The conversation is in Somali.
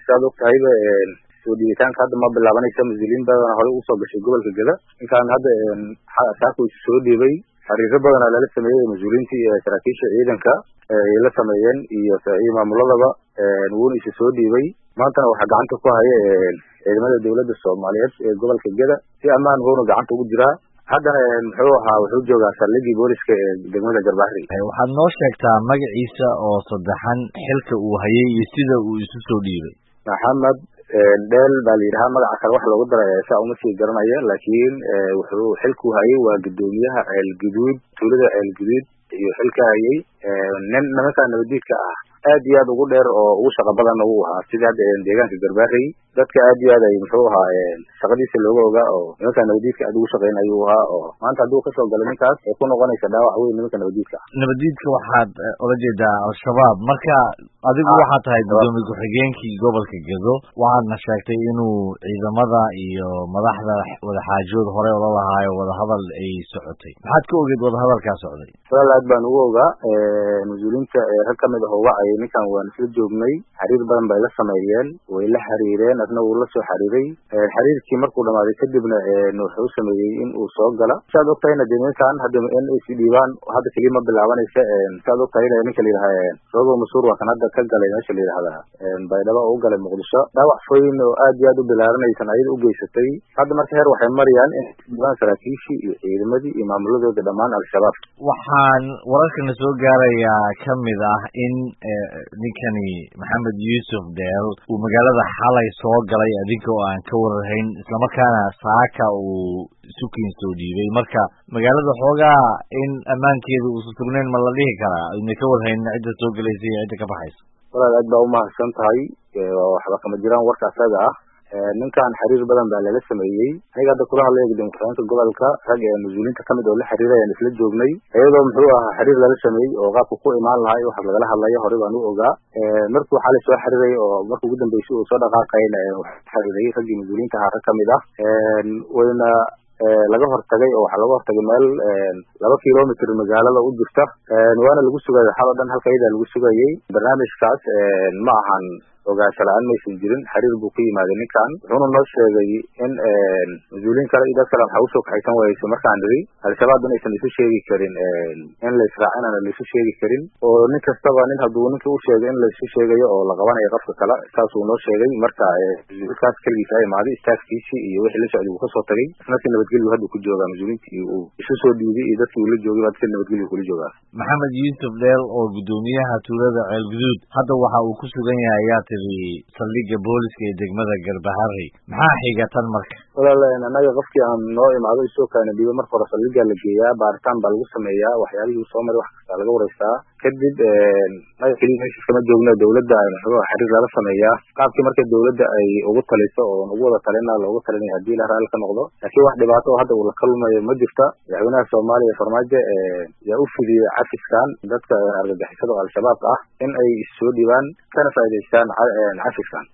sidaad ogtahayba soo dhiibitaanka hadda ma bilaabanaysa mas-uuliyiin badan horey usoo gashay gobolka Geda ninkaan hadda saako soo dhiibay xiriiro badan lala sameeyay mas-uuliyiinta iyo saraakiisha ciidanka ay la sameeyeen iyo maamuladaba wuuna is soo dhiibay maanta waxa gacanta ku haya ciidamada dawladda Soomaaliyeed ee gobolka Geda si amaan hoona gacanta ugu jira haddana wuxuu joogaa saldhiggii booliska ee degmada Garbaharey. Waxaad noo sheegtaa magaciisa oo saddexan xilka uu hayay iyo sida uu isu soo dhiibay. Maxamed Deel baa la yidhahaa magaca kale wax loogu daray saa uma sii garanaya laakiin wuxuu xilku hayay waa gudoomiyaha Ceelguduud tuulada Ceelguduud iyo xilka hayay nimanka nabadiidka ah aad iyo aad ugu dheer oo ugu shaqo badan uu ahaa sida deegaanka Garbaharey dadka aad iyo aad ay shaqadiisa looga ogaa oo nimanka nabadiidka aad ugu shaqeynayuu ahaa oo maanta hadduu ka soo galay ninkaas ay ku noqonaysa dhaawac weyn nimanka nabadiidka nabadiidka waxaad ula jeedaa al-shabaab marka adigu waxaad tahay gudoomiye ku-xigeenkii gobolka Gedo waxaadna sheegtay inuu ciidamada iyo madaxda wadaxaajood hore ula lahaayo wadahadal ay socotay maxaad ka ogeed wadahadalkaa socday aad baan ugu ogaa mas-uuliyiinta rag kamid ah oo wacay ninkan waan isla joognay xiriir badan bay la sameeyeen way la xiriireen asna wuu la soo xiriiray xiriirkii markuu dhamaaday kadibna wuxuu sameeyay in uu soo gala saad ogtahayna ninkan hadda in ay si dhiibaan hadda kaliya ma bilaabanaysa saad ogtahayna ninka la yidhaha Robo Masuur waa kan hadda ka galay meesha la yidhahda baydhabo u galay Muqdisho dhaawac weyn oo aad iyo aad u bilaaranaysan ayada u geysatay hadda marka heer waxay marayaan in saraakiishii iyo ciidamadii iyo maamuladooda dhammaan al-shabaab waxaan wararkana soo gaarayaa kamid ah in ninkani Maxamed Yuusuf Deel uu magaalada xalay soo galay adinka oo aan ka warhayn isla markaana saaka uu suuqiin soo dhiibay marka magaalada xoogaa in amaankeedu uu sugnayn ma la dhihi karaa in ka warhayn cidda soo galaysa iyo cidda ka baxaysa walaal aad baa u mahadsan tahay waxba kama jiraan warka asaga ah ninkan xiriir badan baa lala sameeyay aniga hadda kula hadlay gudoomiyaha gobolka rag ee mas-uuliyiinta kamid oo la xiriirayaan isla joognay iyadoo xiriir lala sameeyay oo qaabku ku imaan lahaa waxa lagala hadlayo hore baan u ogaa markuu xalay soo xiriiray oo markuu ugu dambeysay uu soo dhaqaaqayna xiriiray raggii mas-uuliyiinta ahaa rag kamid ah wayna laga hortagay oo waxa laga hortagay meel 2 kilomitir magaalada u jirta waana lagu sugayay xaladan halkayda lagu sugayay barnaamijkaas ma ahan ogaasho la'aan maysan jirin xiriir buu ku yimaaday ninkan wuxuuna noo sheegay in mas-uuliyiin kale iyo dad kale waxa usoo kaxaysan waayeysa markaan niri al-shabaab inaysan isu sheegi karin in la israacin aan la isu sheegi karin oo nin kastaba nin hadduu ninka u sheegay in la isu sheegayo oo la qabanayo qofka kale saasuu noo sheegay marka mas-uulkaas keligiisa ay imaaday istaafkiisii iyo wixii la socday uu kasoo tagay isna si nabadgelyo hadda ku joogaa mas-uuliyiintii uu isu soo dhiibay iyo dadkii uu la joogay hadda si nabadgelyo kula joogaa Maxamed Yuusuf Deel oo gudoomiyaha tuulada Ceelguduud hadda waxa uu ku sugan yahay saldhigga booliska ee degmada Garbaharey maxaa xiga tan marka walaal anaga qofkii aan noo imaado isoo kaana dhibo marka hore saldhigga la geeyaa baaritaan baa lagu sameeyaa waxyaalihii soo maray wax kasta laga wareystaa kadib kaliya meesha kama joogno dawladda xiriir lala sameeyaa qaabkii marka dawladda ay ugu taliso oo ugu wada talina loogu talinaya haddii la raali ka noqdo laakiin wax dhibaato oo hadda uu la kulmayo ma jirta madaxweynaha Soomaaliya Farmaajo yaa u fidiyay cafiskan dadka argagixisada al-shabaab ah in ay soo dhibaan kana faa'iideystaan cafiskan